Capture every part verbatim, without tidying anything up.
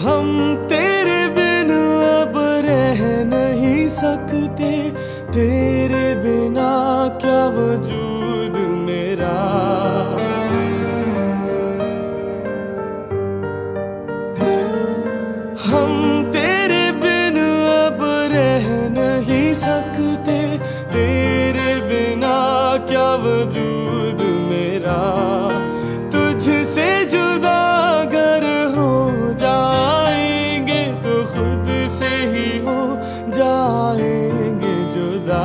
हम तेरे बिन अब रह नहीं सकते, तेरे बिना क्या वजूद मेरा। हम तेरे बिन अब रह नहीं सकते, तेरे बिना क्या वजूद मेरा। तुझसे जुदा अगर हो जाएंगे तो खुद से ही हो जाएंगे जुदा।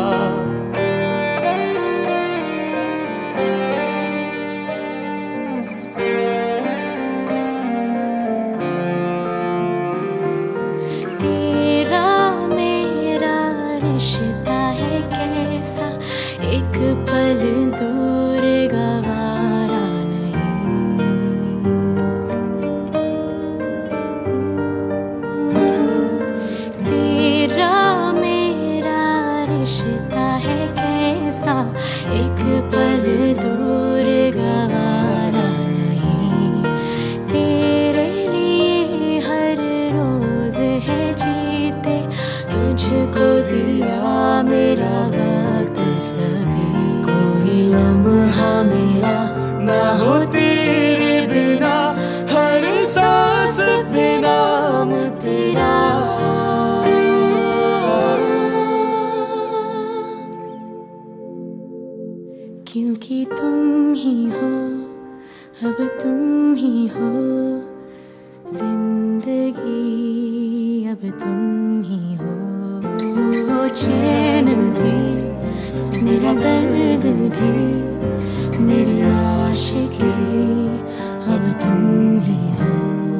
तेरा मेरा रिश्ता है कैसा, एक पल दूर गवारा एक पल दूर गवारा नहीं। तेरे लिए हर रोज है जीते, तुझको दिया मेरा वक्त सभी। कोई लम्हा मेरा ना हो तेरे बिना, हर सांस पे नाम तेरा। क्योंकि तुम ही हो, अब तुम ही हो जिंदगी, अब तुम ही हो। चैन भी मेरा दर्द भी मेरी आशिकी, अब तुम ही हो।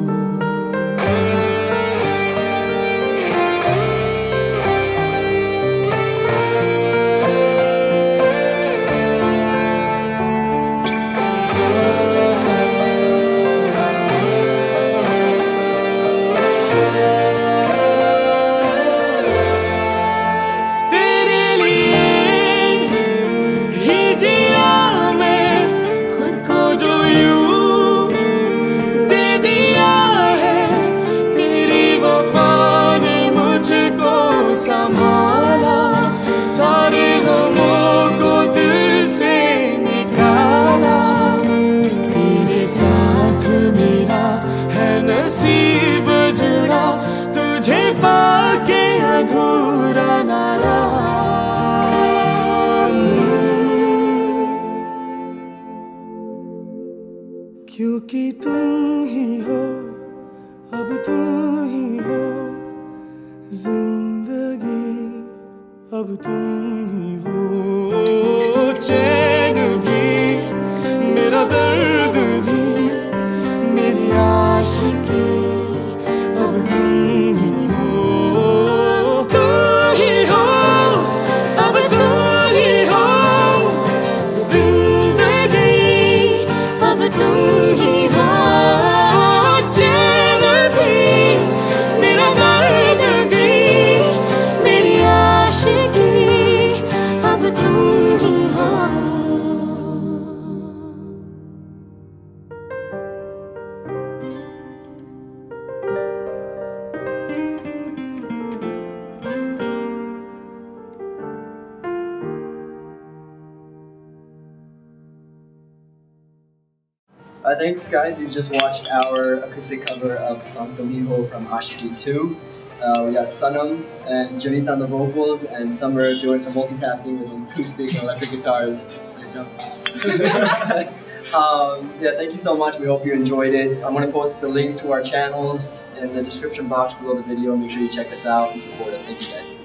संभाला सारे गमों को दिल से निकाला, तेरे साथ मेरा है नसीब जुड़ा, तुझे पाके अधूरा ना रहा। क्योंकि तुम ही हो, अब तुम ही हो जिंदगी, अब तुम ही हो। चैन भी मेरा दर्द भी मेरी आशिकी, अब तुम ही हो। तुम ही हो, अब तुम ही हो जिंदगी, अब तुम ही हो। चैन भी मेरा दर्द भी मेरी आशिकी, अब तुम ही हो। Uh, thanks guys, you just watched our acoustic cover of the song Tumiho from Ashiki two. Uh, we got Sanam and Janita on the vocals, and Summer doing some multitasking with acoustic and electric guitars. um, yeah, thank you so much, we hope you enjoyed it. I'm going to post the links to our channels in the description box below the video. Make sure you check us out and support us. Thank you guys.